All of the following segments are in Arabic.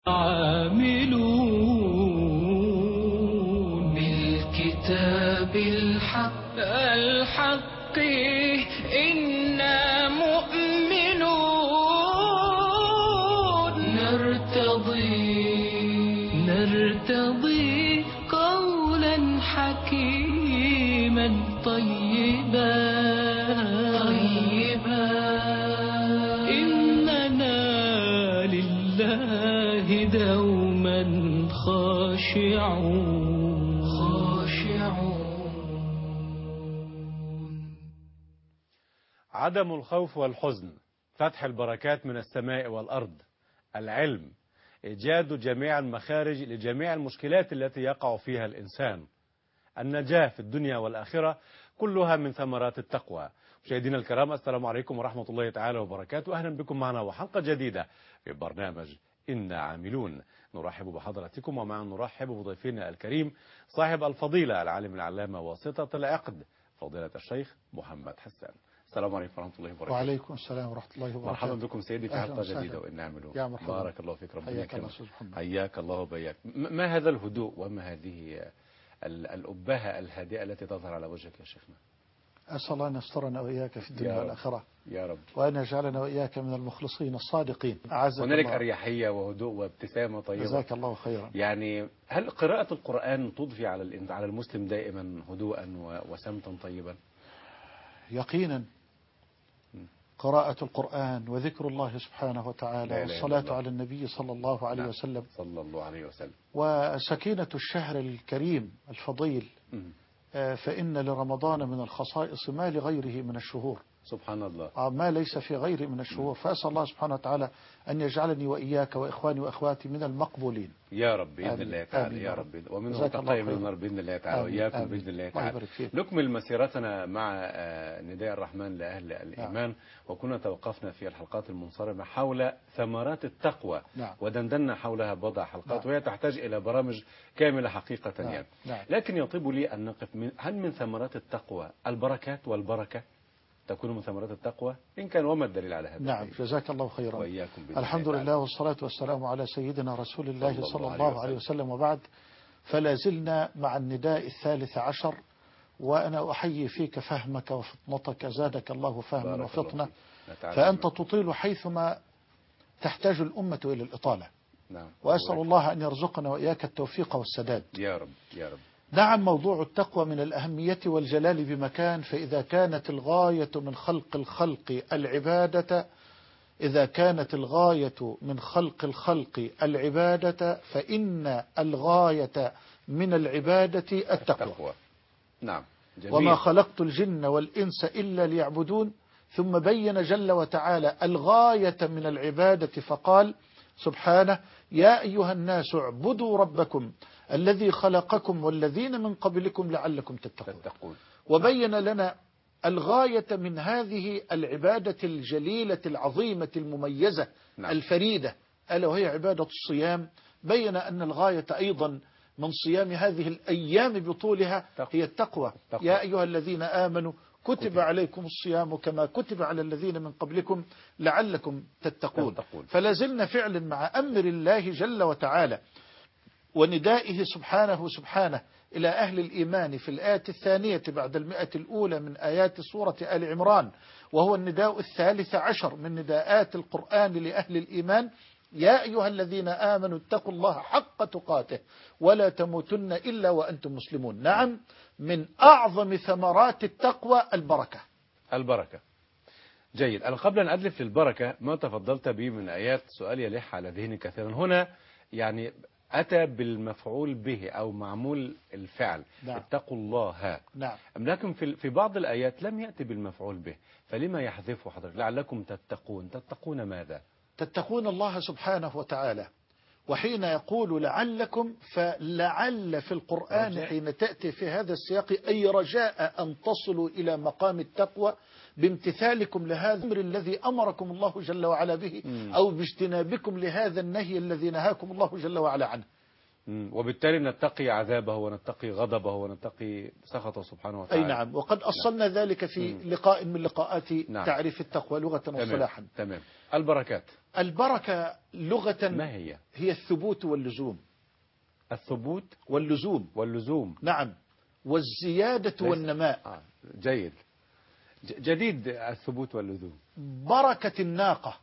عاملون بالكتاب الحق إنا مؤمنون نرتضي قولا حكيما طيبا إننا لله دوما خاشعون. عدم الخوف والحزن، فتح البركات من السماء والأرض، العلم، إيجاد جميع المخارج لجميع المشكلات التي يقع فيها الإنسان، النجاة في الدنيا والآخرة، كلها من ثمرات التقوى. مشاهدينا الكرام، السلام عليكم ورحمة الله تعالى وبركاته. أهلا بكم معنا وحلقة جديدة في برنامج إنا عاملون. نرحب بحضراتكم، ومعنا نرحب بضيفنا الكريم صاحب الفضيلة العالم العلامة واسطة العقد فضيلة الشيخ محمد حسان. السلام عليكم ورحمة الله وبركاته. وعليكم السلام ورحمة الله وبركاته. مرحبا بكم سيدي في حلقة جديدة وإنا عاملون. يا مرحبا. بارك الله فيك، ربنا يكرمك. حياك الله وبياك. ما هذا الهدوء وما هذه الأبهة الهادئة التي تظهر على وجهك يا شيخنا؟ أسأل الله أن يسترنا وإياك في الدنيا والآخرة يا رب، وأن يجعلنا وإياك من المخلصين الصادقين. هنالك أريحية وهدوء وابتسامة طيبة. جزاك الله خيرا. يعني هل قراءة القرآن تضفي على المسلم دائما هدوءا وسمتا طيبا؟ يقينا قراءة القرآن وذكر الله سبحانه وتعالى والصلاة على النبي صلى الله عليه وسلم وسكينة الشهر الكريم الفضيل. فإن لرمضان من الخصائص ما لغيره من الشهور، سبحان الله، ما ليس في غيره من الشهور. فأسأل الله سبحانه وتعالى أن يجعلني وإياك وإخواني وأخواتي من المقبولين يا رب بإذن الله تعالى. يا رب، ومن متقي من النار بإذن الله تعالى، وإياكم بإذن الله تعالى. نكمل مسيرتنا مع نداء الرحمن لأهل الإيمان. وكنا توقفنا في الحلقات المنصرمة حول ثمرات التقوى. ودندنا حولها بضع حلقات. وهي تحتاج إلى برامج كاملة حقيقة. يعني لكن يطيب لي أن نقف هل من ثمرات التقوى البركات والبركة تكون من ثمرات التقوى؟ إن كان وما الدليل على هذا؟ نعم، جزاك الله خيرا. وإياكم. الحمد لله والصلاة والسلام على سيدنا رسول الله صلى الله عليه وسلم. وبعد، فلا زلنا مع النداء 13، وأنا أحيي فيك فهمك وفطنتك، زادك الله فهما وفطنة. فأنت تطيل حيثما تحتاج الأمة إلى الإطالة. نعم. وأسأل الله أن يرزقنا وإياك التوفيق والسداد يا رب يا رب. نعم، موضوع التقوى من الأهمية والجلال بمكان. فإذا كانت الغاية من خلق الخلق العبادة فإن الغاية من العبادة التقوى. نعم. جميل. وما خلقت الجن والإنس إلا ليعبدون. ثم بين جل وتعالى الغاية من العبادة فقال سبحانه: يا أيها الناس اعبدوا ربكم الذي خلقكم والذين من قبلكم لعلكم تتقون. وبين لنا الغاية من هذه العبادة الجليلة العظيمة المميزة الفريدة، ألا وهي عبادة الصيام. بين أن الغاية أيضا من صيام هذه الأيام بطولها هي التقوى. يا أيها الذين آمنوا كتب عليكم الصيام كما كتب على الذين من قبلكم لعلكم تتقون. فلازلنا فعلا مع أمر الله جل وتعالى وندائه سبحانه إلى أهل الإيمان في الآية 2 بعد 100 من آيات سورة آل عمران، وهو النداء 13 من نداءات القرآن لأهل الإيمان: يا أيها الذين آمنوا اتقوا الله حق تقاته ولا تموتن إلا وأنتم مسلمون. نعم، من أعظم ثمرات التقوى البركة. جيد. أنا قبل أن أدلف للبركة ما تفضلت به من آيات، سؤال يلح على ذهني كثيرا هنا. يعني أتى بالمفعول به أو معمول الفعل. اتقوا الله. نعم. لكن في بعض الآيات لم يأتي بالمفعول به، فلما يحذفه حضرتك؟ لعلكم تتقون ماذا؟ تتقون الله سبحانه وتعالى. وحين يقول لعلكم، فلعل في القرآن حين تأتي في هذا السياق أي رجاء أن تصلوا إلى مقام التقوى بامتثالكم لهذا الأمر الذي أمركم الله جل وعلا به، أو باجتنابكم لهذا النهي الذي نهاكم الله جل وعلا عنه. وبالتالي نتقي عذابه ونتقي غضبه ونتقي سخطه سبحانه وتعالى. أي نعم، وقد أصلنا ذلك في لقاء من لقاءات تعريف التقوى لغة وصلاحا. تمام. البركات. البركة لغة ما هي؟ هي الثبوت واللزوم. الثبوت واللزوم. نعم، والزيادة والنماء. جيد. جديد الثبوت واللزوم. بركة الناقة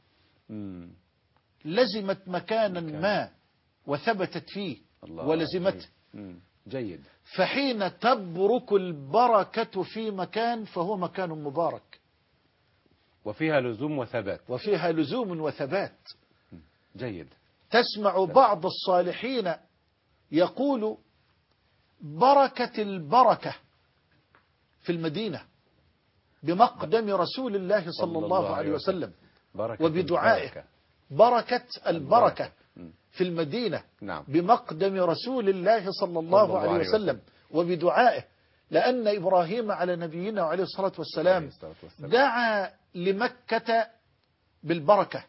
لزمت مكانا ما وثبتت فيه ولزمته. جيد. فحين تبرك البركة في مكان فهو مكان مبارك، وفيها لزوم وثبات. جيد. تسمع بعض الصالحين يقول بركة البركة في المدينة بمقدم رسول الله صلى الله عليه وسلم وبدعائه. بركة البركة في المدينة بمقدم رسول الله صلى الله عليه وسلم وبدعائه، لأن إبراهيم على نبينا وعليه الصلاة والسلام دعا لمكة بالبركة.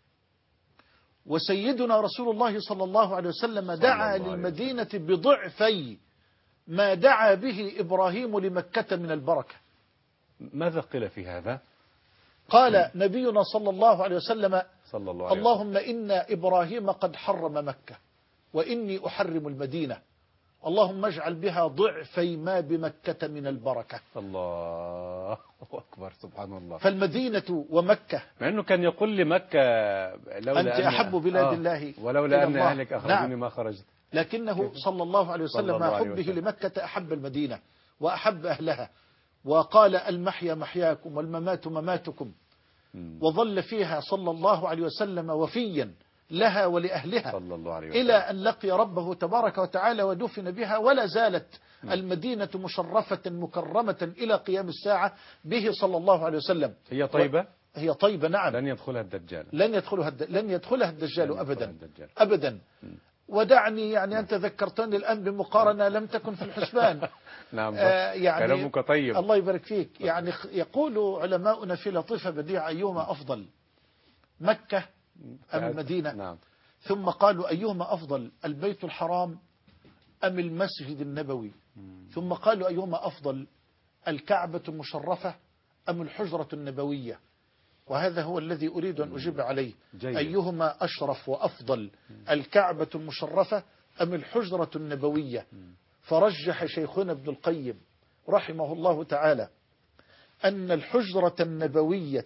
وسيدنا رسول الله صلى الله عليه وسلم دعا للمدينة بضعفي ما دعا به إبراهيم لمكة من البركة. ماذا قيل في هذا؟ قال نبينا صلى الله عليه وسلم اللهم إن إبراهيم قد حرم مكة وإني أحرم المدينة، اللهم اجعل بها ضعفي ما بمكة من البركة. الله أكبر، سبحان الله. فالمدينة ومكة، مع أنه كان يقول لمكة أنت أحب بلاد الله ولولا أن أهلك أخرجوني ما خرجت، لكنه صلى الله عليه وسلم مع حبه لمكة أحب المدينة وأحب أهلها، وقال المحيا محياكم والممات مماتكم، وظل فيها صلى الله عليه وسلم وفيا لها ولأهلها إلى أن لقي ربه تبارك وتعالى ودفن بها، ولا زالت المدينة مشرفة مكرمة إلى قيام الساعة به صلى الله عليه وسلم. هي طيبة؟ هي طيبة، نعم. لن يدخلها الدجال. لن يدخلها الدجال أبدا. ودعني يعني أنت ذكرتني الآن بمقارنة لم تكن في الحسبان. نعم. يعني كلامك طيب. الله يبارك فيك. يعني يقول علماؤنا في لطيفة بديعة أيهما أفضل، مكة أم المدينة؟ نعم. ثم قالوا أيهما أفضل، البيت الحرام أم المسجد النبوي؟ ثم قالوا أيهما أفضل، الكعبة المشرفة أم الحجرة النبوية؟ وهذا هو الذي أريد أن أجيب عليه. جيد. أيهما أشرف وأفضل، الكعبة المشرفة أم الحجرة النبوية؟ فرجح شيخنا ابن القيم رحمه الله تعالى أن الحجرة النبوية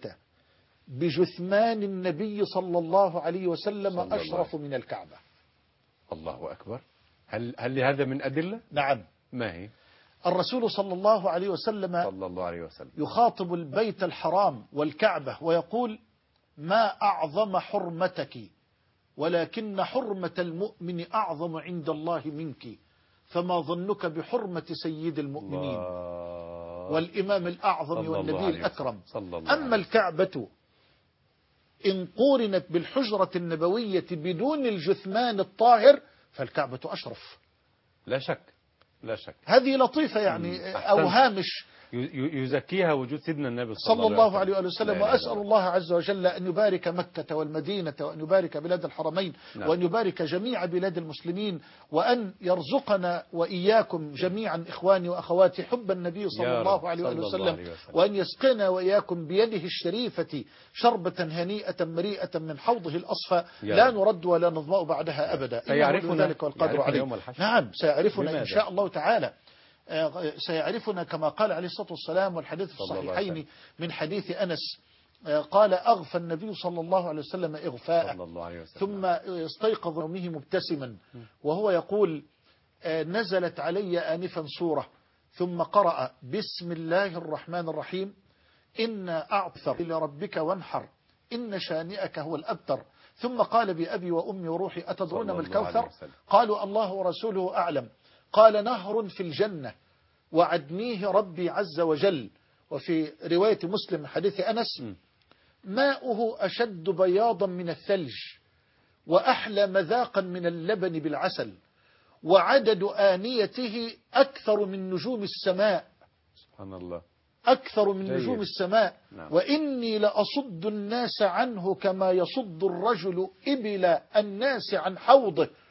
بجثمان النبي صلى الله عليه وسلم أشرف من الكعبة. الله أكبر. هل لهذا من أدلة؟ نعم. ما هي؟ الرسول صلى الله عليه وسلم يخاطب البيت الحرام والكعبة ويقول ما أعظم حرمتك، ولكن حرمة المؤمن أعظم عند الله منك، فما ظنك بحرمة سيد المؤمنين والإمام الأعظم والنبي الأكرم. أما الكعبة إن قورنت بالحجرة النبوية بدون الجثمان الطاهر فالكعبة أشرف. لا شك. هذه لطيفة يعني أو هامش يزكيها وجود سيدنا النبي صلى الله عليه وسلم. وأسأل الله عز وجل أن يبارك مكة والمدينة، وأن يبارك بلاد الحرمين، وأن يبارك جميع بلاد المسلمين، وأن يرزقنا وإياكم جميعا إخواني وأخواتي حب النبي صلى الله عليه وسلم، وأن يسقنا وإياكم بيده الشريفة شربة هنيئة مريئة من حوضه الأصفى لا نرد ولا نظمأ بعدها أبدا. سيعرفنا ذلك والقدر عليه. نعم سيعرفنا إن شاء الله تعالى. سيعرفنا كما قال عليه الصلاة والسلام، والحديث في الصحيحين من حديث أنس قال أغفى النبي صلى الله عليه وسلم إغفاء ثم استيقظ يومه مبتسما وهو يقول نزلت علي آنفا سورة ثم قرأ بسم الله الرحمن الرحيم إنا أعثر لربك وانحر إن شانئك هو الأبتر، ثم قال بأبي وأمي وروحي أتدرون ما الكوثر؟ قالوا الله ورسوله أعلم. قال نهر في الجنة وعدنيه ربي عز وجل. وفي رواية مسلم حديث أنس ماؤه أشد بياضا من الثلج وأحلى مذاقا من اللبن بالعسل، وعدد آنيته أكثر من نجوم السماء. سبحان الله. أكثر من نجوم السماء. وإني لأصد الناس عنه كما يصد الرجل إبل الناس عن حوضه.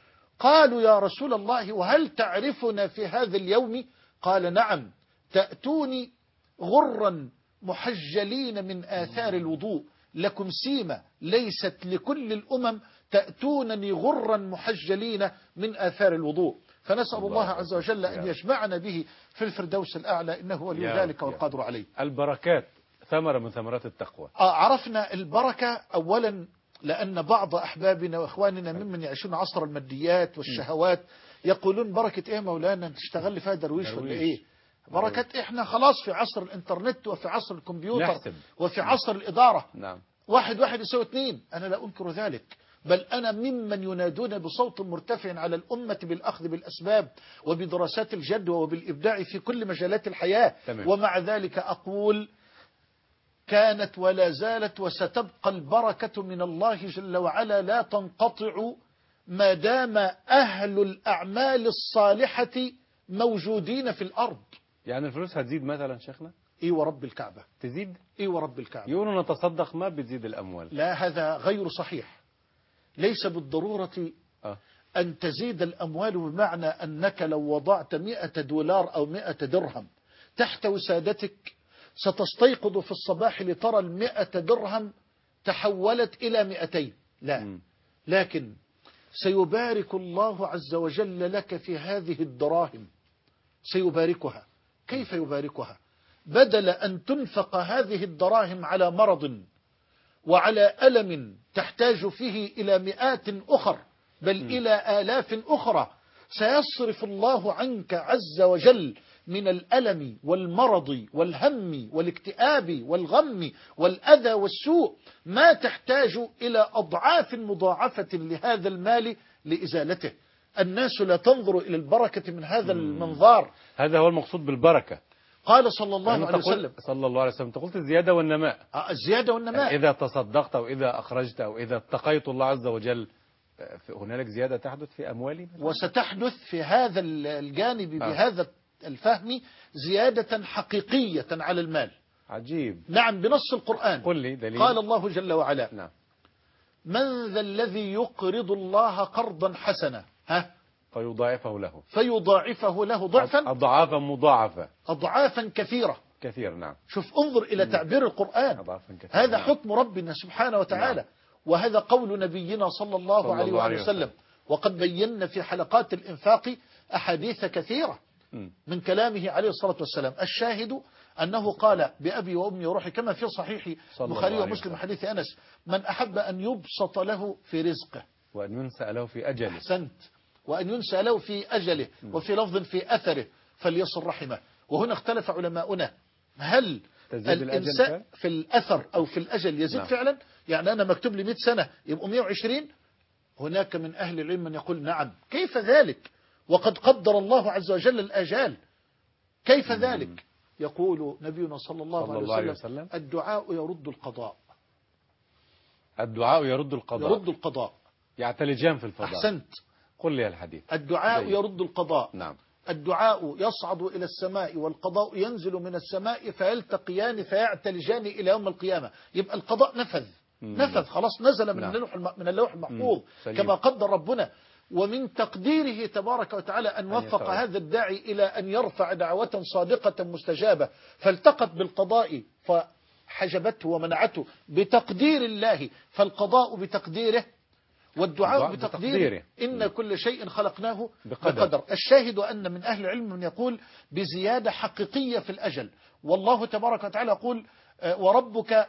قالوا يا رسول الله وهل تعرفنا في هذا اليوم؟ قال نعم، تأتوني غرا محجلين من آثار الوضوء، لكم سيمة ليست لكل الأمم، تأتونني غرا محجلين من آثار الوضوء. فنسأل الله عز وجل أن يجمعنا به في الفردوس الأعلى، إنه ولي ذلك والقادر عليه. البركات ثمرة من ثمرات التقوى. عرفنا البركة أولا لأن بعض أحبابنا وإخواننا ممن يعيشون عصر الماديات والشهوات يقولون بركة إيه مولانا تشتغل فيها درويش ولا إيه؟ بركة إحنا خلاص في عصر الإنترنت وفي عصر الكمبيوتر نحسب. وفي عصر الإدارة. نعم. 1 + 1 = 2. أنا لا أنكر ذلك، بل أنا ممن ينادون بصوت مرتفع على الأمة بالأخذ بالأسباب وبدراسات الجدوى وبالإبداع في كل مجالات الحياة. تمام. ومع ذلك أقول كانت ولا زالت وستبقى البركة من الله جل وعلا لا تنقطع ما دام أهل الأعمال الصالحة موجودين في الأرض. يعني الفلوس هتزيد مثلا شيخنا؟ إيه ورب الكعبة تزيد؟ إيه ورب الكعبة. يقولوا نتصدق ما بتزيد الأموال. لا، هذا غير صحيح. ليس بالضرورة أن تزيد الأموال، بمعنى أنك لو وضعت $100 أو 100 درهم تحت وسادتك ستستيقظ في الصباح لترى 100 درهم تحولت إلى 200. لا، لكن سيبارك الله عز وجل لك في هذه الدراهم، سيباركها. كيف يباركها؟ بدل أن تنفق هذه الدراهم على مرض وعلى ألم تحتاج فيه إلى مئات أخر بل إلى آلاف أخرى، سيصرف الله عنك عز وجل من الألم والمرض والهم والاكتئاب والغم والأذى والسوء ما تحتاج إلى أضعاف مضاعفة لهذا المال لإزالته. الناس لا تنظر إلى البركة من هذا المنظار. هذا هو المقصود بالبركة. قال صلى الله عليه وسلم صلى الله عليه وسلم، تقولت الزيادة والنماء. الزيادة والنماء. يعني إذا تصدقت أو إذا أخرجت أو إذا اتقيت الله عز وجل هنالك زيادة تحدث في أموالي، وستحدث في هذا الجانب بهذا الفهم زيادة حقيقية على المال. عجيب. نعم، بنص القرآن. قل لي دليل. قال الله جل وعلا نعم. من ذا الذي يقرض الله قرضا حسنا فيضاعفه له. فيضاعفه له ضعفا أضعافا مضاعفة. أضعافا كثيرة. كثير. نعم. شوف، انظر إلى تعبير القرآن. أضعافا كثيرة. هذا نعم. حكم ربنا سبحانه وتعالى. نعم. وهذا قول نبينا صلى الله عليه وآله وسلم. وقد بينا في حلقات الإنفاق أحاديث كثيرة من كلامه عليه الصلاة والسلام. الشاهد أنه قال بأبي وأمي وروحي كما في صحيح البخاري ومسلم حديث أنس: من أحب أن يبسط له في رزقه وأن ينسأ له في أجله. أحسنت. وأن ينسأ له في أجله. وفي لفظ في أثره فليصل رحمه. وهنا اختلف علماؤنا هل الإنسان في الأثر أو في الأجل يزيد؟ نعم. فعلا يعني أنا مكتوب لي 100 سنة يبقوا 120. هناك من أهل العلم من يقول نعم، كيف ذلك وقد قدر الله عز وجل الآجال، كيف ذلك؟ يقول نبينا صلى الله عليه وسلم الدعاء يرد القضاء. الدعاء يرد القضاء. يرد القضاء. يعتلجان في الفضاء. أحسنت. قل لي الحديث. الدعاء يرد القضاء. نعم. الدعاء يصعد إلى السماء والقضاء ينزل من السماء فيلتقيان فيعتلجان إلى يوم القيامة. يبقى القضاء نفذ خلاص، نزل من اللوح المحفوظ كما قدر ربنا. ومن تقديره تبارك وتعالى أن وفق هذا الداعي إلى أن يرفع دعوة صادقة مستجابة، فالتقت بالقضاء فحجبته ومنعته بتقدير الله، فالقضاء بتقديره والدعاء بتقديره. إن كل شيء خلقناه بقدر. الشاهد أن من أهل العلم من يقول بزيادة حقيقية في الأجل. والله تبارك وتعالى يقول وربك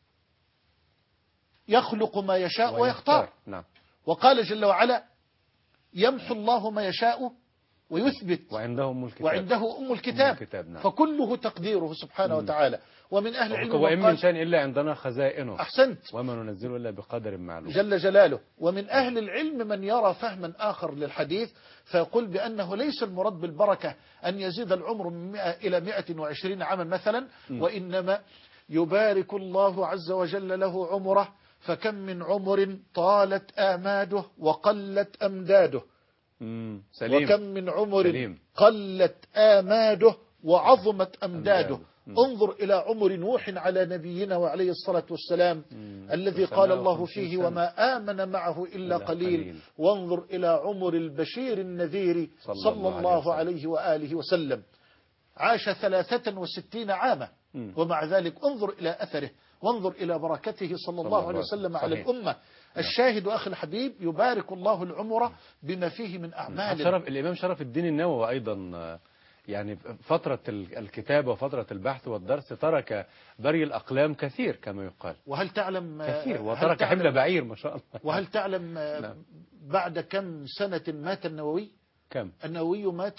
يخلق ما يشاء ويختار. نعم. وقال جل وعلا يمحو الله ما يشاء ويثبت وعنده أم الكتاب. نعم. فكله تقديره سبحانه وتعالى. ومن أهل العلم وإن من شيء إلا عندنا خزائنه. أحسنت. وما ننزله إلا بقدر معلوم جل جلاله. ومن أهل العلم من يرى فهما آخر للحديث فيقول بأنه ليس المراد بالبركة أن يزيد العمر من 100 إلى 120 عاما مثلا، وإنما يبارك الله عز وجل له عمره. فكم من عمر طالت آماده وقلت أمداده. سليم. وكم من عمر قلت آماده وعظمت أمداده. انظر إلى عمر نوح على نبينا وعليه الصلاة والسلام الذي قال الله فيه وما آمن معه إلا قليل. وانظر إلى عمر البشير النذير صلى الله عليه وآله وسلم، عاش 63 عاما، ومع ذلك انظر إلى أثره وانظر إلى بركته صلى الله عليه وسلم على الأمة. الشاهد أخي الحبيب يبارك الله العمر بما فيه من أعمال. الإمام شرف الدين النووي أيضا يعني فترة الكتابة وفترة البحث والدرس ترك بري الأقلام كثير كما يقال. وهل تعلم كثير، وترك حمل بعير ما شاء الله. وهل تعلم بعد كم سنة مات النووي؟ كم؟ النووي مات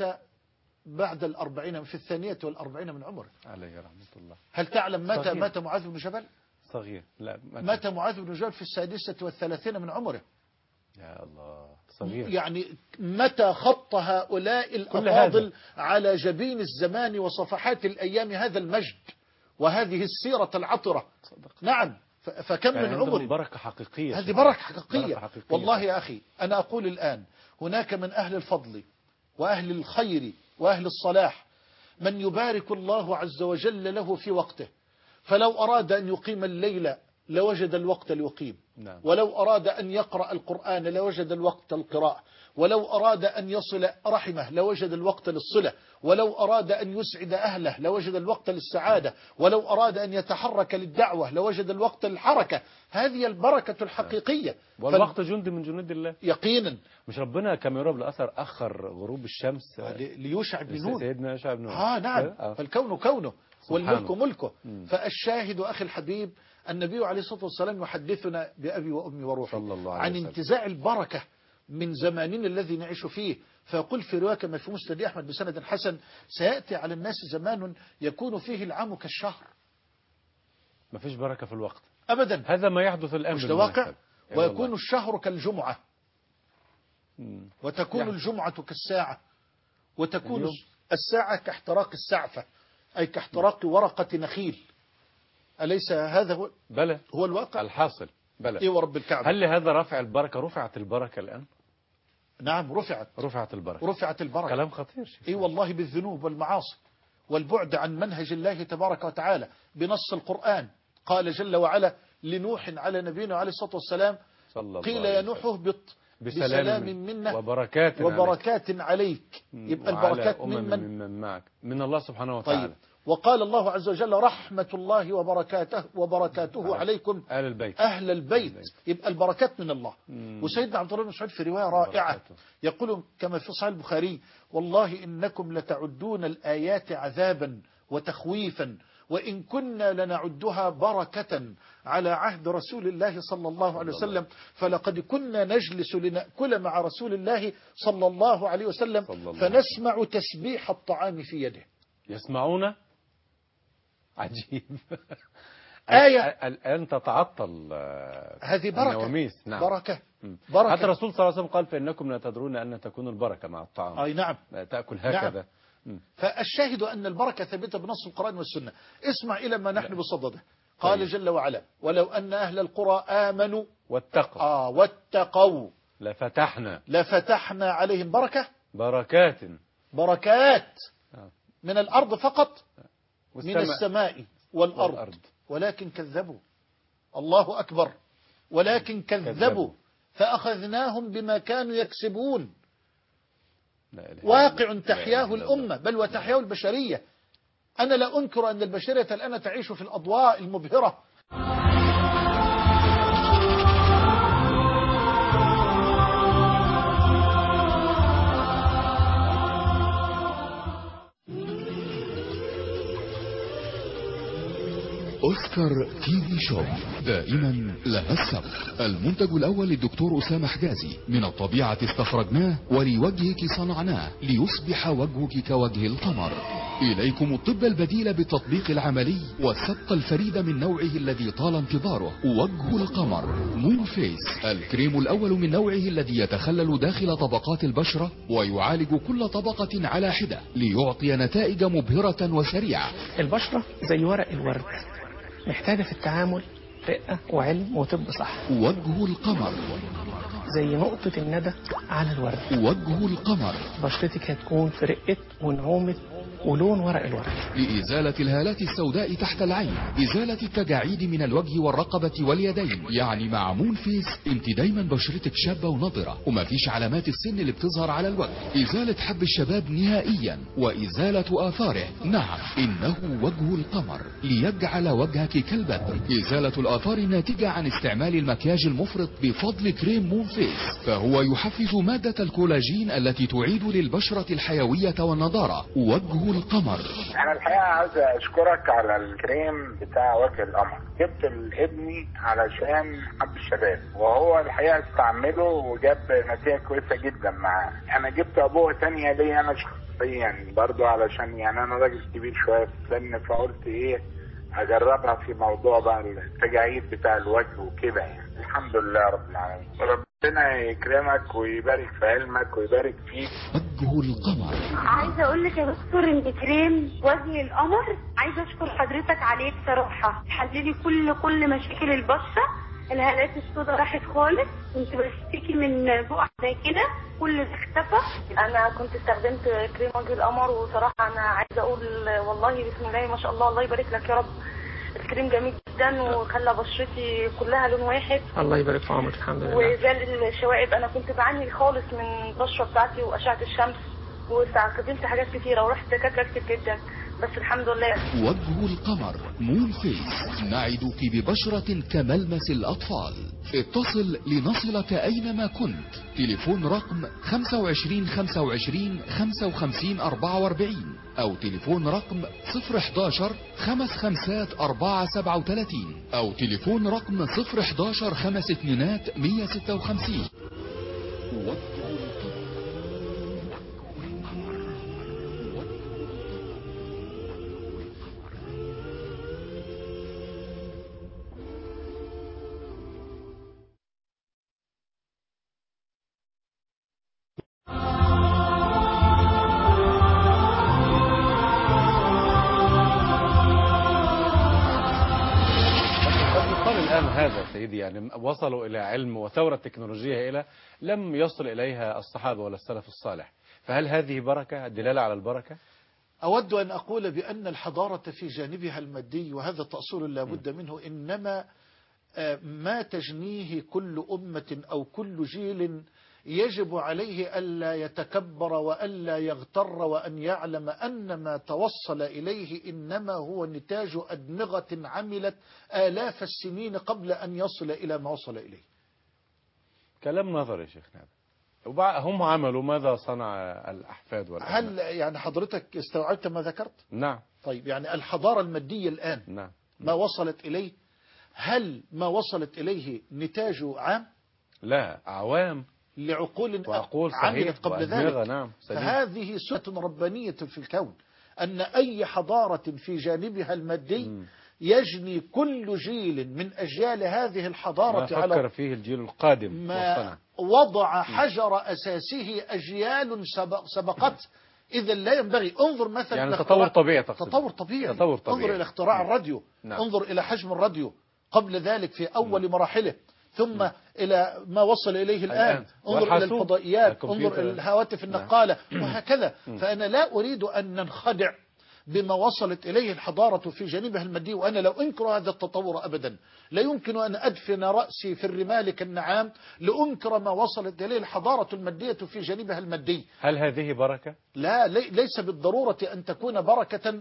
بعد 40 في 42 من عمره عليه رحمة الله. هل تعلم مات معاذ بن جبل؟ صغير. لا مات معاذ بن جبل في 36 من عمره. يا الله، صغير. يعني متى خط هؤلاء الأفاضل على جبين الزمان وصفحات الأيام هذا المجد وهذه السيرة العطرة؟ نعم. فكم من عمر. بركة حقيقية. هذه بركة حقيقية. والله يا أخي أنا أقول الآن هناك من أهل الفضل وأهل الخير وأهل الصلاح من يبارك الله عز وجل له في وقته، فلو أراد أن يقيم الليل لوجد الوقت ليقيم. نعم. ولو أراد أن يقرأ القرآن لوجد الوقت للقراءة، ولو أراد أن يصل رحمه لوجد الوقت للصلة، ولو أراد أن يسعد أهله لوجد الوقت للسعادة، ولو أراد أن يتحرك للدعوة لوجد الوقت للحركة. هذه البركة الحقيقية. والوقت جند من جنود الله يقينا. مش ربنا كما يرى بالأثر أخر غروب الشمس ليوشع بن نون، سيدنا يوشع بن نون. نعم. فالكون كونه والملك ملكه. فالشاهد أخي الحبيب النبي عليه الصلاة والسلام يحدثنا بأبي وأمي وروحي عن انتزاع البركة من زماننا الذي نعيش فيه. فيقول في رواية كما في مسند أحمد بسند حسن: سيأتي على الناس زمان يكون فيه العام كالشهر. ما فيش بركة في الوقت أبدا. هذا ما يحدث الآن مش واقع. ويكون الشهر كالجمعة، وتكون الجمعة كالساعة، وتكون الساعة كاحتراق السعفة، أي كاحتراق ورقة نخيل. أليس هذا هو؟ بلى، هو الواقع الحاصل. بلى. إيه ورب الكعبة. هل لهذا رفع البركة؟ رفعت البركة الآن؟ نعم رفعت البركة. رفعت البركة. كلام خطير شيخ. إيه والله، بالذنوب والمعاصي والبعد عن منهج الله تبارك وتعالى بنص القرآن. قال جل وعلا لنوح على نبينا عليه الصلاة والسلام: قيل يا نوح اهبط بسلام منا وبركات عليك. يبقى البركات من معك من الله سبحانه وتعالى. طيب. وقال الله عز وجل: رحمة الله وبركاته عليكم أهل البيت. يبقى البركات من الله. وسيدنا عبد الله بن مسعود في رواية رائعة يقول كما في صحيح البخاري: والله إنكم لتعدون الآيات عذابا وتخويفا، وإن كنا لنعدها بركة على عهد رسول الله صلى الله عليه وسلم، فلقد كنا نجلس لنأكل مع رسول الله صلى الله عليه وسلم فنسمع تسبيح الطعام في يده. يسمعون. عجيب. آية الآن تتعطل هذه بركة. النواميس. نعم. بركة. حتى الرسول صلى الله عليه وسلم قال: فإنكم لا تدرون أن تكون البركة مع الطعام. أي نعم. تأكل هكذا. نعم. فالشاهد أن البركة ثابتة بنص القرآن والسنة. اسمع إلى ما نحن بصدده. قال جل وعلا: ولو أن أهل القرى آمنوا واتقوا لفتحنا عليهم بركات من الأرض فقط، من السماء والأرض، ولكن كذبوا. الله أكبر. ولكن كذبوا فأخذناهم بما كانوا يكسبون. واقع تحياه الأمة بل وتحياه البشرية. أنا لا أنكر أن البشرية الآن تعيش في الأضواء المبهرة. أوسكار تي في شوب دائما لها السبق. المنتج الأول للدكتور أسامة حجازي، من الطبيعة استخرجناه ولوجهك صنعناه ليصبح وجهك كوجه القمر. إليكم الطب البديل بالتطبيق العملي والسبق الفريد من نوعه الذي طال انتظاره. وجه القمر مون فيس، الكريم الأول من نوعه الذي يتخلل داخل طبقات البشرة ويعالج كل طبقة على حدة ليعطي نتائج مبهرة وسريعة. البشرة زي ورق الورد، محتاجة في التعامل رقة وعلم وطب صح. وجه القمر زي نقطة الندى على الورد. وجه القمر بشرتك هتكون في رقة ونعومة ولون ورق الورد. لإزالة الهالات السوداء تحت العين، إزالة التجاعيد من الوجه والرقبة واليدين. يعني مع مون فيس انت دايما بشرتك شابة ونضرة ومفيش علامات السن اللي بتظهر على الوجه. إزالة حب الشباب نهائيا وإزالة آثاره. نعم، إنه وجه القمر ليجعل وجهك كالبدر. إزالة الآثار الناتجة عن استعمال المكياج المفرط بفضل كريم مون فيس، فهو يحفز مادة الكولاجين التي تعيد للبشرة الحيوية والنضارة. وجه القمر. انا الحقيقه عايز اشكرك على الكريم بتاع وجه القمر. جبت لابني علشان حب الشباب، وهو الحقيقه استعمله وجاب نتيجه كويسه جدا معاه. انا جبت ابوه تانية ليا انا شخصيا برضو، علشان يعني انا راجل كبير شويه في السن، فقلت ايه اجربها في موضوع بقى التجاعيد بتاع الوجه وكده. يعني الحمد لله رب العالمين، ربنا يكرمك ويبارك في علمك ويبارك فيك. وجه القمر. عايزه اقول لك يا دكتور ان كريم وجه القمر عايزه اشكر حضرتك عليه بصراحه، حللي كل مشاكل البشره. الهالات السوداء راحت خالص، كنت بشتكي من بقع زي كده، كل ده اختفى. انا كنت استخدمت كريم وجه القمر، وصراحه انا عايزه اقول والله بسم الله ما شاء الله، الله يبارك لك يا رب. الكريم جميل جدا وخلى بشرتي كلها لون واحد. الله يبارك في عمرك. الحمد لله. وزال الشوائب. انا كنت بعاني خالص من البشره بتاعتي واشعه الشمس، واستخدمت حاجات كتيره ورحت دكاتره كتير جدا، بس الحمد لله. وجه القمر مون فيس، نعدك ببشرة كملمس الأطفال. اتصل لنصلك أينما كنت. تليفون رقم 25 25 55 44 أو تليفون رقم 011 55 437 أو تليفون رقم 011 52 156. الآن هذا سيدي يعني وصلوا إلى علم وثورة تكنولوجية إلى لم يصل إليها الصحابة ولا السلف الصالح، فهل هذه بركة، دلالة على البركة؟ أود أن أقول بأن الحضارة في جانبها المادي، وهذا تأصيل لا بد منه، إنما ما تجنيه كل أمة أو كل جيل يجب عليه ألا يتكبر وألا يغتر، وأن يعلم أن ما توصل إليه إنما هو نتاج أدمغة عملت آلاف السنين قبل أن يصل إلى ما وصل إليه. كلام نظري يا شيخنا. هم عملوا ماذا صنع الأحفاد والأبناء؟ هل يعني حضرتك استوعبت ما ذكرت؟ نعم. طيب يعني الحضارة المادية الآن نعم. ما وصلت إليه، هل ما وصلت إليه نتاج عام؟ لا، أعوام لعقول وعقول عملت قبل ذلك. نعم. فهذه سنة ربانية في الكون، أن أي حضارة في جانبها المادي يجني كل جيل من أجيال هذه الحضارة ما فكر فيه الجيل القادم ما وضع حجر أساسه أجيال سبقت. إذا لا ينبغي. انظر مثلا يعني تطور طبيعي. تطور طبيعي. انظر إلى اختراع الراديو. نعم. انظر إلى حجم الراديو قبل ذلك في أول مراحله، ثم إلى ما وصل إليه الآن. انظر إلى الفضائيات، انظر إلى الهواتف النقالة وهكذا. فأنا لا أريد أن ننخدع بما وصلت إليه الحضارة في جانبها المادي، وأنا لا أنكر هذا التطور أبدا. لا يمكن أن أدفن رأسي في الرمال كالنعام لأنكر ما وصلت إليه الحضارة المادية في جانبها المادي. هل هذه بركة؟ لا، ليس بالضرورة أن تكون بركة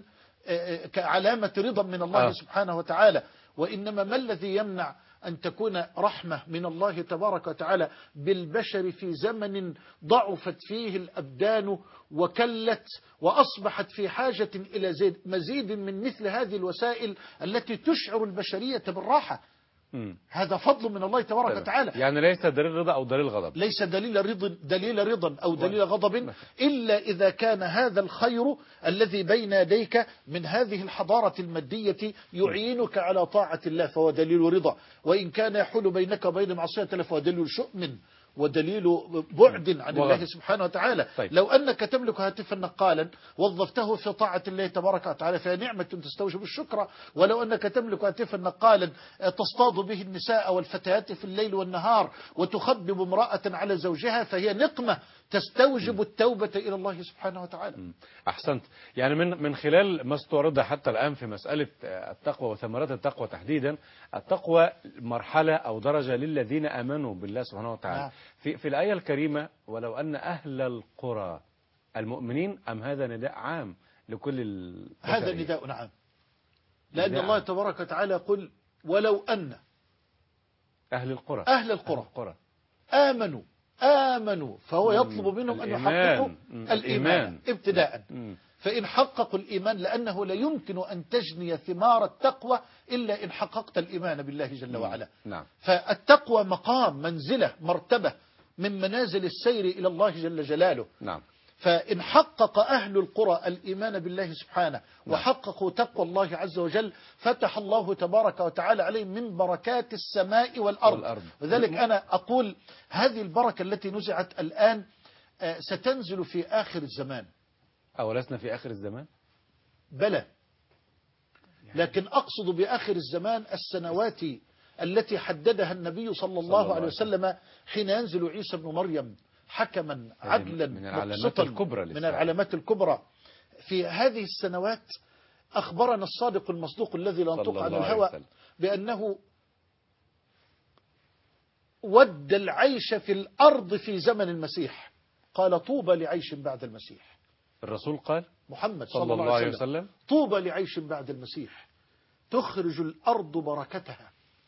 كعلامة رضا من الله سبحانه وتعالى، وإنما ما الذي يمنع أن تكون رحمة من الله تبارك وتعالى بالبشر في زمن ضعفت فيه الأبدان وكلت وأصبحت في حاجة إلى مزيد من مثل هذه الوسائل التي تشعر البشرية بالراحة. هذا فضل من الله تبارك وتعالى. يعني ليس دليل رضا أو دليل غضب، ليس دليل رضا أو دليل غضب، إلا إذا كان هذا الخير الذي بين يديك من هذه الحضارة المادية يعينك على طاعة الله فهو دليل رضا، وإن كان يحول بينك وبين معصية الله فهو دليل شؤم ودليل بعد عن الله سبحانه وتعالى. طيب. لو أنك تملك هاتفا نقالا وظفته في طاعة الله تبارك وتعالى فهي نعمة تستوجب الشكر، ولو أنك تملك هاتفا نقالا تصطاد به النساء والفتيات في الليل والنهار وتخبب امرأة على زوجها فهي نقمة تستوجب التوبة إلى الله سبحانه وتعالى. أحسنت. يعني من خلال ما استورد حتى الآن في مسألة التقوى وثمرات التقوى تحديدا، التقوى مرحلة أو درجة للذين آمنوا بالله سبحانه وتعالى. في الآية الكريمة ولو أن أهل القرى المؤمنين، أم هذا نداء عام لكل هذا نداء عام، لأن الله تبارك وتعالى يقول ولو أن أهل القرى آمنوا، فهو يطلب منهم أن يحققوا الإيمان ابتداء. فإن حققوا الإيمان، لأنه لا يمكن أن تجني ثمار التقوى إلا إن حققت الإيمان بالله جل وعلا. فالتقوى مقام، منزلة، مرتبة من منازل السير إلى الله جل جلاله. فإن حقق أهل القرى الإيمان بالله سبحانه وحققوا تقوى الله عز وجل، فتح الله تبارك وتعالى عليهم من بركات السماء والأرض. وذلك أنا أقول هذه البركة التي نزعت الآن ستنزل في آخر الزمان. أو لسنا في آخر الزمان؟ بلى، لكن أقصد بآخر الزمان السنوات التي حددها النبي صلى الله عليه وسلم حين ينزل عيسى بن مريم حكما عدلا مقسطا من العلامات الكبرى. في هذه السنوات أخبرنا الصادق المصدوق الذي لا ينطق عن الهوى بأنه ود العيش في الأرض في زمن المسيح، قال طوبى لعيش بعد المسيح. الرسول قال محمد صلى الله عليه وسلم طوبى لعيش بعد المسيح، تخرج الأرض بركتها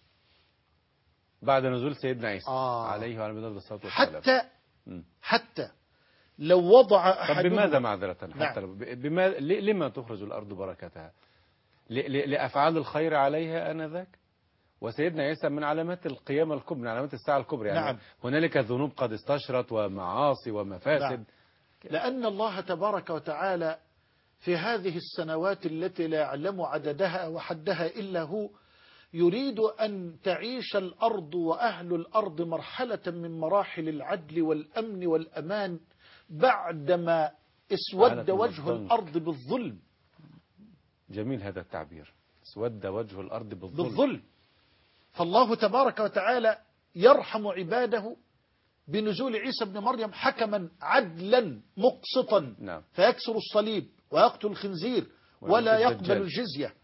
بعد نزول سيدنا عيسى عليه وعلى نبينا الصلاة والسلام. حتى لو وضع أحدهم. بماذا معذرة؟ حتى لما تخرج الأرض بركتها؟ لأفعال الخير عليها آنذاك. وسيدنا عيسى من علامات القيامة الكبرى، من علامات الساعة الكبرى. يعني هنالك ذنوب قد استشرت ومعاصي ومفاسد. لأن الله تبارك وتعالى في هذه السنوات التي لا يعلم عددها وحدها إلا هو، يريد أن تعيش الأرض وأهل الأرض مرحلة من مراحل العدل والأمن والأمان بعدما اسود وجه الأرض بالظلم. جميل هذا التعبير، اسود وجه الأرض بالظلم. فالله تبارك وتعالى يرحم عباده بنزول عيسى بن مريم حكما عدلا مقسطا. فيكسر الصليب ويقتل الخنزير ولا يقبل الجزية.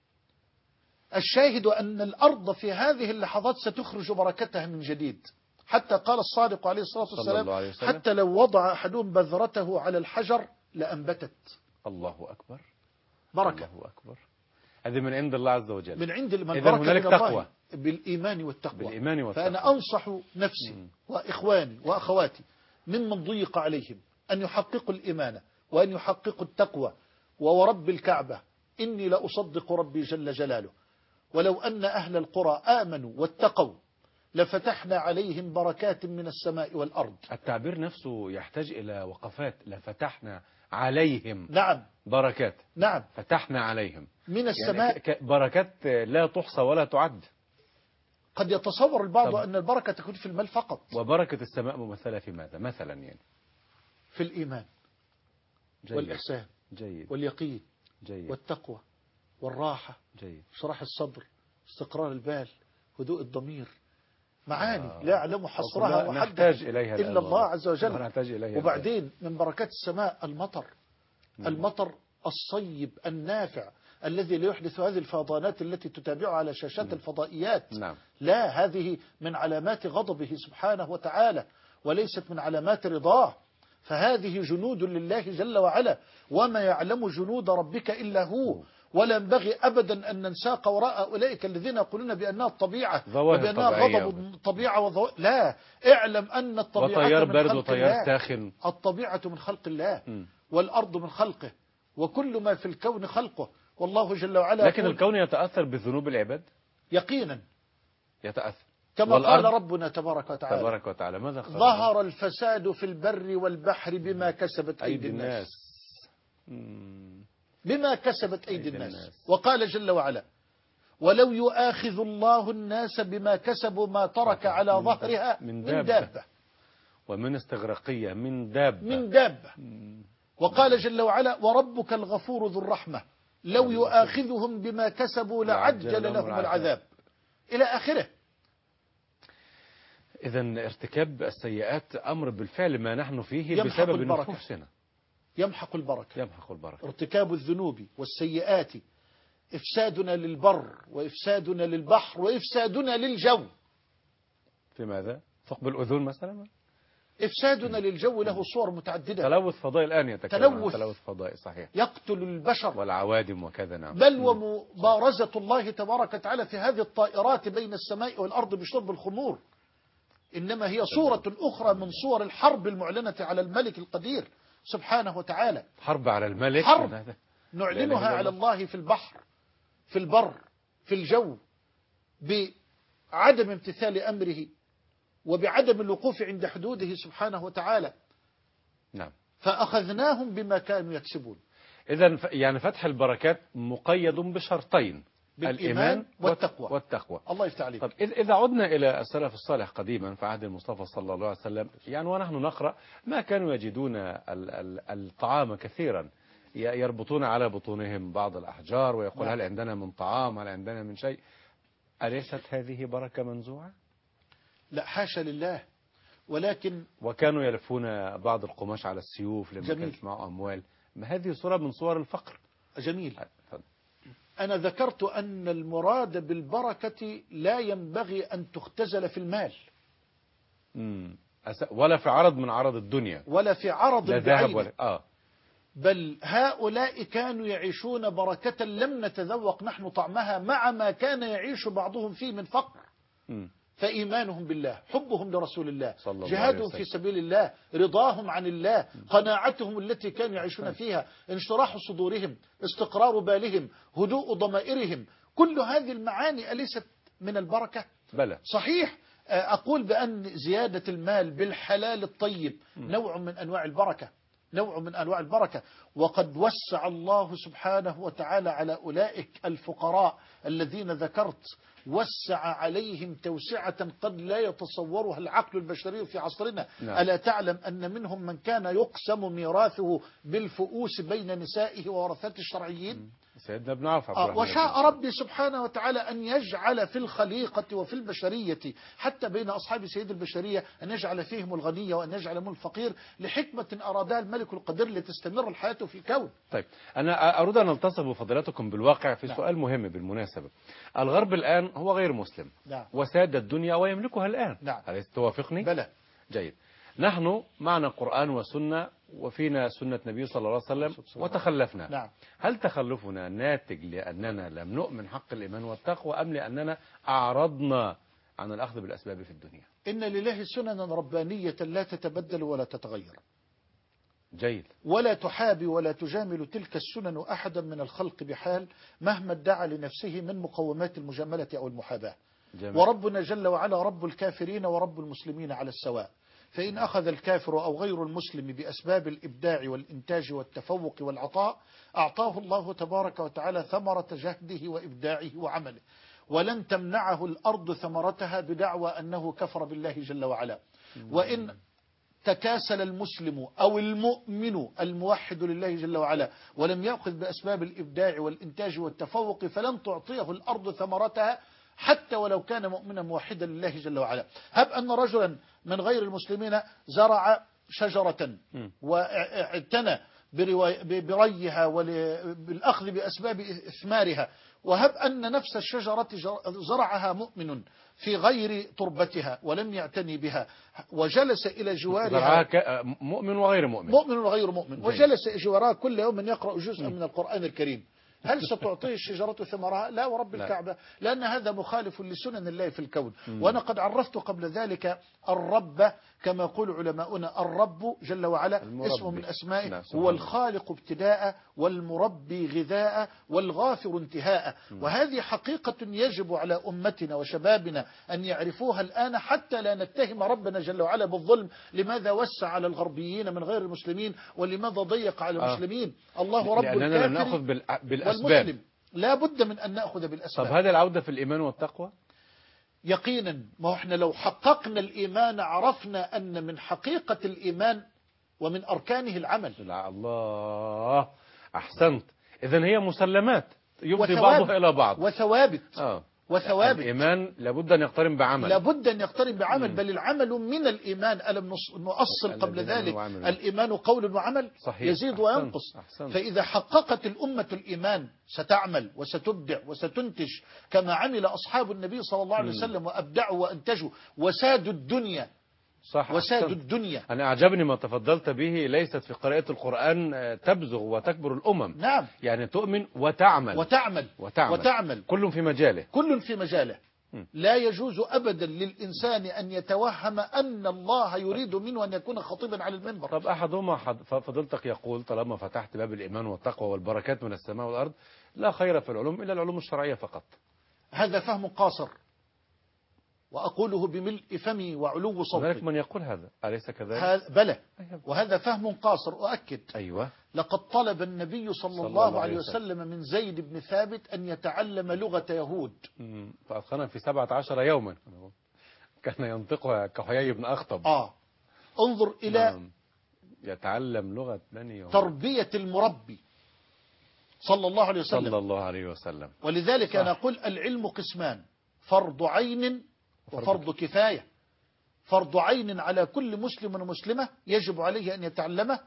الشاهد أن الأرض في هذه اللحظات ستخرج بركتها من جديد، حتى قال الصادق عليه الصلاة والسلام حتى لو وضع أحدهم بذرته على الحجر لأنبتت. الله أكبر. بركة. الله أكبر. هذه من عند الله عز وجل. من عند من إذن هنالك تقوى بالإيمان والتقوى. بالإيمان والتقوى. فأنا أنصح نفسي وإخواني وأخواتي ممن ضيق عليهم أن يحققوا الإيمان وأن يحققوا التقوى. وورب الكعبة إني لأصدق ربي جل جلاله ولو أن أهل القرى آمنوا واتقوا لفتحنا عليهم بركات من السماء والأرض. التعبير نفسه يحتاج إلى وقفات. لفتحنا عليهم بركات. فتحنا عليهم من السماء يعني بركات لا تحصى ولا تعد. قد يتصور البعض أن البركة تكون في المال فقط. وبركة السماء ممثلة في ماذا مثلا؟ يعني في الإيمان والإحسان واليقين والتقوى والراحة، شرح الصدر، استقرار البال، هدوء الضمير، معاني لا يعلم حصرها وحدها إلا الله عز وجل. وبعدين من بركات السماء المطر الصيب النافع الذي لا يحدث هذه الفيضانات التي تتابعها على شاشات الفضائيات. لا، هذه من علامات غضبه سبحانه وتعالى وليست من علامات رضاه. فهذه جنود لله جل وعلا، وما يعلم جنود ربك إلا هو. ولا ينبغي أبدا أن ننساق وراء أولئك الذين يقولون بأنها الطبيعة وبأنها غضب الطبيعة لا، اعلم أن الطبيعة من خلق الله. الطبيعة من خلق الله والأرض من خلقه وكل ما في الكون خلقه. والله جل وعلا لكن الكون يتأثر بذنوب العباد يقينا، يتأثر كما قال ربنا تبارك وتعالى ماذا قال؟ ظهر الفساد في البر والبحر بما كسبت أيدي الناس. بما كسبت أيدي الناس. وقال جل وعلا ولو يؤاخذ الله الناس بما كسبوا ما ترك على ظهرها من دابة ومن استغرقية من دابة. وقال جل وعلا وربك الغفور ذو الرحمة لو يؤاخذهم بما كسبوا لعجل لهم العذاب إلى آخره. إذا ارتكاب السيئات أمر بالفعل ما نحن فيه يمحق بسبب البركة. نفوسنا. يمحق البركة. يمحق البركة. ارتكاب الذنوب والسيئات إفسادنا للبر وإفسادنا للبحر وإفسادنا للجو. في ماذا؟ ثقب الأذون مثلا؟ إفسادنا للجو له صور متعددة. تلوث فضائي الآن يتكلم عن تلوث. تلوث فضائي، صحيح. يقتل البشر والعوادم وكذا، نعم. بل ومبارزة الله تبارك وتعالى في هذه الطائرات بين السماء والأرض بشرب الخمور، إنما هي صورة أخرى من صور الحرب المعلنة على الملك القدير سبحانه وتعالى. حرب على الملك، حرب نعلنها على الله في البحر، في البر، في الجو، بعدم امتثال أمره وبعدم الوقوف عند حدوده سبحانه وتعالى. نعم. فأخذناهم بما كانوا يكسبون. إذا يعني فتح البركات مقيد بشرطين: بالإيمان والتقوى. الله يفتح عليك. طب إذا عدنا إلى السلف الصالح قديما في عهد المصطفى صلى الله عليه وسلم، يعني ونحن نقرأ ما كانوا يجدون الطعام كثيرا، يربطون على بطونهم بعض الأحجار ويقول نعم. هل عندنا من طعام، هل عندنا من شيء؟ أليست هذه بركة منزوعة؟ لا حاشا لله، ولكن وكانوا يلفون بعض القماش على السيوف لما جميل. كانت معه أموال. ما هذه صورة من صور الفقر. جميل. أنا ذكرت أن المراد بالبركة لا ينبغي أن تختزل في المال ولا في عرض من عرض الدنيا، ولا في عرض لا ذهب بعينه. ولا بل هؤلاء كانوا يعيشون بركة لم نتذوق نحن طعمها، مع ما كان يعيش بعضهم فيه من فقر. فإيمانهم بالله، حبهم لرسول الله، جهادهم في سبيل الله، رضاهم عن الله، قناعتهم التي كانوا يعيشون فيها، انشراح صدورهم، استقرار بالهم، هدوء ضمائرهم، كل هذه المعاني أليست من البركة؟ بلى. صحيح. أقول بأن زيادة المال بالحلال الطيب نوع من أنواع البركة، نوع من أنواع البركة. وقد وسع الله سبحانه وتعالى على أولئك الفقراء الذين ذكرت، وسع عليهم توسعة قد لا يتصورها العقل البشري في عصرنا. نعم. ألا تعلم أن منهم من كان يقسم ميراثه بالفؤوس بين نسائه وورثته الشرعيين؟ سيدنا ابن عوف. وشاء ربي سبحانه وتعالى أن يجعل في الخليقة وفي البشرية حتى بين أصحاب سيد البشرية أن يجعل فيهم الغني وأن يجعل منهم الفقير لحكمة أرادها الملك القدير لتستمر الحياة في الكون. طيب أنا أريد أن ألتصق بفضيلتكم بالواقع في سؤال مهم بالمناسبة. الغرب الآن هو غير مسلم. نعم. وساد الدنيا ويملكها الآن. نعم. هل توافقني؟ بلى. جيد. نحن معنا قرآن وسنة وفينا سنة نبي صلى الله عليه وسلم وتخلفنا. نعم. هل تخلفنا ناتج لأننا لم نؤمن حق الإيمان والتقوى، أم لأننا أعرضنا عن الأخذ بالأسباب في الدنيا؟ إن لله سننا ربانية لا تتبدل ولا تتغير. جيد. ولا تحابي ولا تجامل تلك السنن أحدا من الخلق بحال مهما ادعى لنفسه من مقومات المجاملة أو المحاباة. جميل. وربنا جل وعلا رب الكافرين ورب المسلمين على السواء. فإن أخذ الكافر أو غير المسلم بأسباب الإبداع والإنتاج والتفوق والعطاء، أعطاه الله تبارك وتعالى ثمرة جهده وإبداعه وعمله، ولن تمنعه الأرض ثمرتها بدعوى أنه كفر بالله جل وعلا. وإن تكاسل المسلم أو المؤمن الموحد لله جل وعلا ولم يأخذ بأسباب الإبداع والإنتاج والتفوق، فلن تعطيه الأرض ثمرتها حتى ولو كان مؤمنا موحدا لله جل وعلا. هب أن رجلا من غير المسلمين زرع شجرة واعتنى بريها وبالأخذ بأسباب إثمارها، وهب أن نفس الشجرة زرعها مؤمن في غير تربتها ولم يعتني بها، وجلس إلى جوارها مؤمن وغير مؤمن، مؤمن وغير مؤمن، وجلس جوارها كل يوم يقرأ جزءا من القرآن الكريم، هل ستعطيه الشجرة ثمرها؟ لا ورب الكعبة، لأن هذا مخالف لسنن الله في الكون. وأنا قد عرفت قبل ذلك الرب كما يقول علماؤنا، الرب جل وعلا اسم من أسمائه، هو الخالق ابتداء والمربي غذاء والغافر انتهاء. وهذه حقيقة يجب على أمتنا وشبابنا أن يعرفوها الآن حتى لا نتهم ربنا جل وعلا بالظلم. لماذا وسع على الغربيين من غير المسلمين ولماذا ضيق على المسلمين؟ الله رب لأننا لم نأخذ بالأسباب، لا بد من أن نأخذ بالأسباب. طب هذا العودة في الإيمان والتقوى؟ يقينا، ما احنا لو حققنا الإيمان عرفنا أن من حقيقة الإيمان ومن أركانه العمل. الله، أحسنت. إذن هي مسلمات يفضي بعضها إلى بعض وثوابت وثوابت. الإيمان لابد أن يقترن بعمل. لابد أن يقترن بعمل، بل العمل من الإيمان. ألم نؤصل قبل ذلك الإيمان قول وعمل؟ صحيح. يزيد وينقص. فإذا حققت الأمة الإيمان ستعمل وستبدع وستنتج كما عمل أصحاب النبي صلى الله عليه وسلم، وأبدعوا وأنتجوا وسادوا الدنيا. صح. وسادوا الدنيا. أنا أعجبني ما تفضلت به، ليست في قراءة القرآن تبزغ وتكبر الأمم. نعم. يعني تؤمن وتعمل. وتعمل كل في مجاله. كل في مجاله. لا يجوز أبدا للإنسان أن يتوهم أن الله يريد منه أن يكون خطيبا على المنبر. طب أحدهما فضلتك يقول طالما فتحت باب الإيمان والتقوى والبركات من السماء والأرض لا خير في العلوم إلا العلوم الشرعية فقط. هذا فهم قاصر، وأقوله بملء فمي وعلو صوتي. هناك من يقول هذا، أليس كذلك؟ بلى. وهذا فهم قاصر. أؤكد. أيوة. لقد طلب النبي صلى الله عليه وسلم من زيد بن ثابت أن يتعلم لغة يهود، فأتقنها في 17 يوما، كان ينطقها كحيي بن أخطب. انظر إلى يتعلم لغة بني يهود. تربية المربي صلى الله عليه وسلم. ولذلك أنا أقول العلم قسمان: فرض عين وفرض كفاية. فرض عين على كل مسلم ومسلمة يجب عليه أن يتعلمه،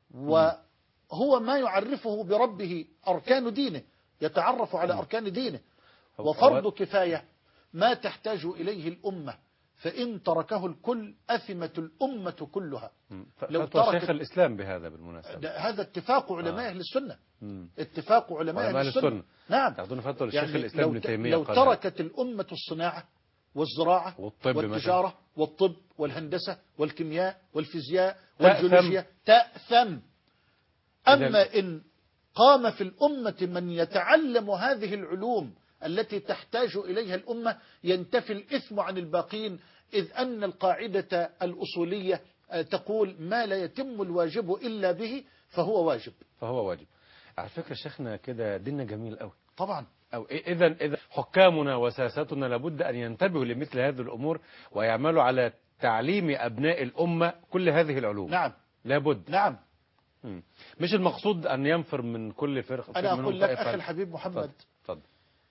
وهو ما يعرفه بربه أركان دينه، يتعرف على أركان دينه. وفرض كفاية ما تحتاج إليه الأمة، فإن تركه الكل أثمت الأمة كلها. لو ترك شيخ الإسلام بهذا بالمناسبة، هذا اتفاق علماء أهل السنة. اتفاق علماء أهل السنة. نعم. تأخذون فتوى الشيخ الإسلام ابن تيمية. لو تركت الأمة الصناعة والزراعة والتجارة والطب والهندسة والكيمياء والفيزياء والجيولوجيا تأثم. أما إن قام في الأمة من يتعلم هذه العلوم التي تحتاج إليها الأمة ينتفي الإثم عن الباقين، إذ أن القاعدة الأصولية تقول: ما لا يتم الواجب إلا به فهو واجب. على فكرة شيخنا كده ديننا جميل قوي. طبعا. أو إذا حكامنا وساستنا لابد أن ينتبهوا لمثل هذه الأمور ويعملوا على تعليم أبناء الأمة كل هذه العلوم. نعم. لابد. نعم. مش المقصود أن ينفر من كل فرقة. أنا أقول لك أخي الحبيب محمد، فضل.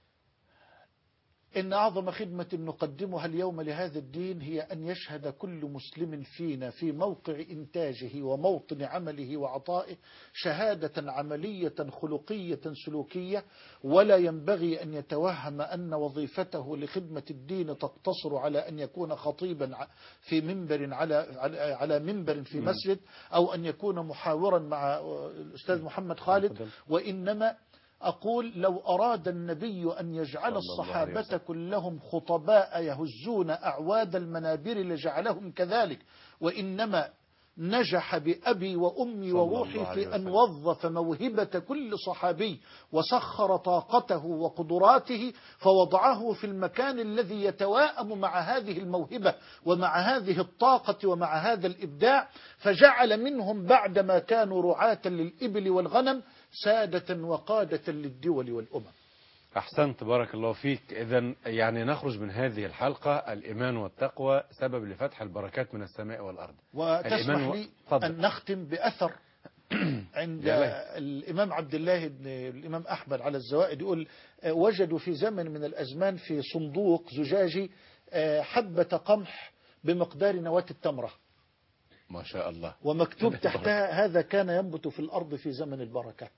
إن أعظم خدمة نقدمها اليوم لهذا الدين هي أن يشهد كل مسلم فينا في موقع إنتاجه وموطن عمله وعطائه شهادة عملية خلقية سلوكية، ولا ينبغي أن يتوهم أن وظيفته لخدمة الدين تقتصر على أن يكون خطيبا في منبر على منبر في مسجد، أو أن يكون محاورا مع الأستاذ محمد خالد. وإنما أقول: لو أراد النبي أن يجعل الصحابة كلهم خطباء يهزون أعواد المنابر لجعلهم كذلك، وإنما نجح بأبي وأمي وروحي في أن وظف موهبة كل صحابي وسخر طاقته وقدراته فوضعه في المكان الذي يتواءم مع هذه الموهبة ومع هذه الطاقة ومع هذا الإبداع، فجعل منهم بعدما كانوا رعاة للإبل والغنم سادة وقادة للدول والأمم. أحسنت، بارك الله فيك. إذن يعني نخرج من هذه الحلقة: الإيمان والتقوى سبب لفتح البركات من السماء والأرض. وتسمح لي أن نختم بأثر عند الإمام عبد الله الإمام أحمد على الزوائد، يقول: وجدوا في زمن من الأزمان في صندوق زجاجي حبة قمح بمقدار نواة التمرة، ما شاء الله، ومكتوب تحتها: هذا كان ينبت في الأرض في زمن البركة.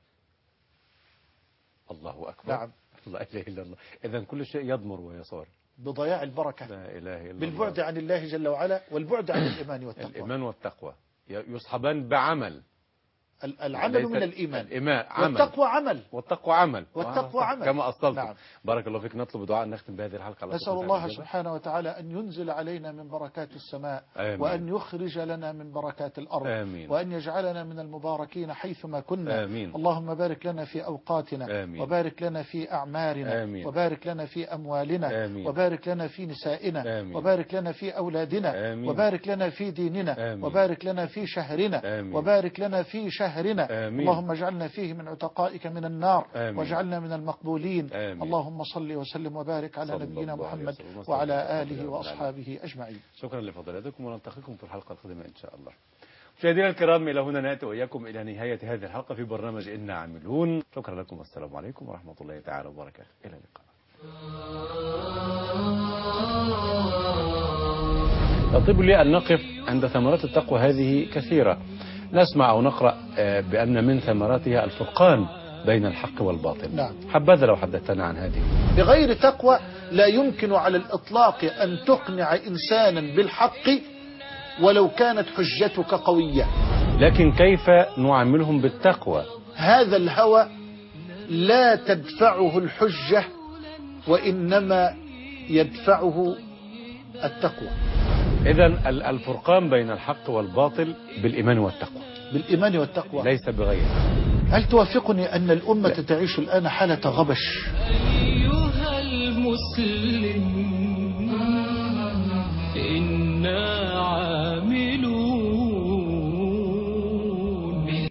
الله أكبر. نعم. لا إله إلا الله. إذن كل شيء يضمر ويصار بضياع البركة. لا إله إلا الله. بالبعد عن الله جل وعلا والبعد عن الإيمان والتقوى. الإيمان والتقوى يصحبان بعمل. العمل من الإيمان، والتقوى عمل كما أصلت. نعم. بارك الله فيك. نطلب دعاء نختم بهذه الحلقة. نسأل الله سبحانه وتعالى أن ينزل علينا من بركات السماء. آمين. وأن يخرج لنا من بركات الأرض. آمين. وأن يجعلنا من المباركين حيثما كنا. آمين. اللهم بارك لنا في أوقاتنا. آمين. وبارك لنا في أعمارنا. آمين. وبارك لنا في أموالنا. آمين. وبارك لنا في نسائنا. آمين. وبارك لنا في أولادنا. آمين. وبارك لنا في ديننا. آمين. وبارك لنا في شهرنا. آمين. وبارك لنا في شهرنا. آمين. اللهم اجعلنا فيه من عتقائك من النار. آمين. واجعلنا من المقبولين. آمين. اللهم صل وسلم وبارك على نبينا محمد وعلى آله وأصحابه أجمعين. شكرا لفضيلتكم، ونلتقيكم في الحلقة القادمة إن شاء الله. مشاهدينا الكرام، إلى هنا نأتي وإياكم إلى نهاية هذه الحلقة في برنامج إنا عاملون. شكرا لكم والسلام عليكم ورحمة الله تعالى وبركاته. إلى اللقاء. يطيب لي أن نقف عند ثمرات التقوى هذه كثيرة. نسمع أو نقرأ بأن من ثمراتها الفرقان بين الحق والباطل. نعم. حبذا لو حدثتنا عن هذه. بغير تقوى لا يمكن على الإطلاق أن تقنع إنسانا بالحق ولو كانت حجتك قوية. لكن كيف نعاملهم بالتقوى؟ هذا الهوى لا تدفعه الحجة وإنما يدفعه التقوى. إذن الفرقان بين الحق والباطل بالإيمان والتقوى. بالإيمان والتقوى ليس بغير. هل توافقني أن الأمة تعيش الآن حالة غبش؟ أيها المسلم